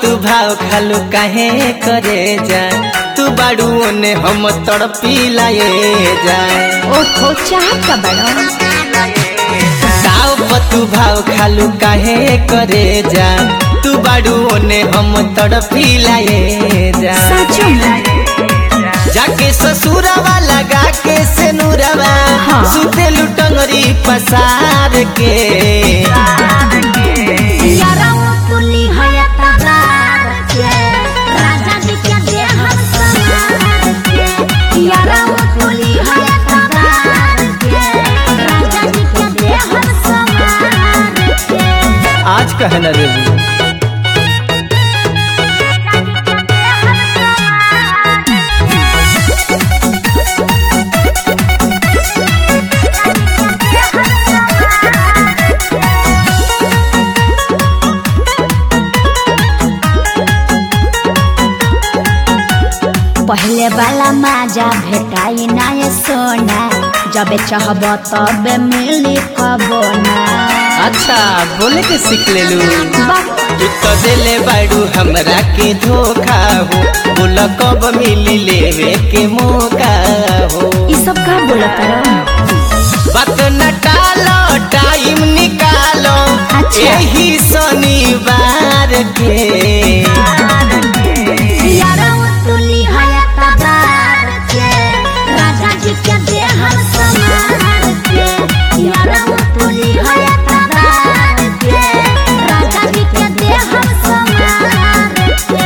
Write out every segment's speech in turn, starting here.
तू भाव खालू काहे करे जा तू बाड़ू ने हम तड़पी लाए जाए ओहो चाहत का बड़ो ताव तू भाव खालू काहे करे जा तू बाड़ू ने हम तड़पी लाए जा सचो में जाके ससुरवा लगा के सेनुरवा हाँ। सुते लुटंगरी पसार के यारा वो पुली है तबार के राजा जी के दे हम सवार के यारा वो पुली है तबार के राजा जी के दे हम सवार के आज कहना रे पहले वाला माजा भेटाई ना ये सोना जब चाहब तब मिली कबो ना अच्छा बोले के सीख ले लू वाह, तू तो दिले बाड़ू हमरा के धोखा हो बोला कब मिली लेवे के मौका हो ये सब का बोला करो बात न टालो टाइम निकालो अच्छा। यही शनिवार के यारा वो तुली है तबार के राजा जी के दे हम सवार के यारा वो तुली है तबार के राजा जी के दे हम सवार के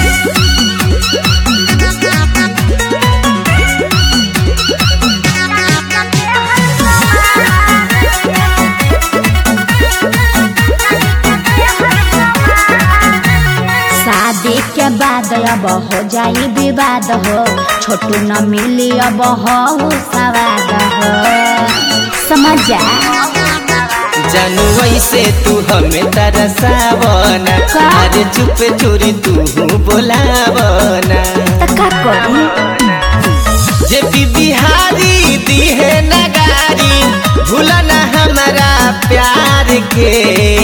शादी के बाद अब हो जाई विवाद हो छोटू न मिली अब हो सवाद हो समझ जा जानू ऐसे तू हमें तरसावना का? अरे चुप चोरी तू बोलावना त का करी जे पी बिहारी दी है नगारी भूलना हमारा प्यार के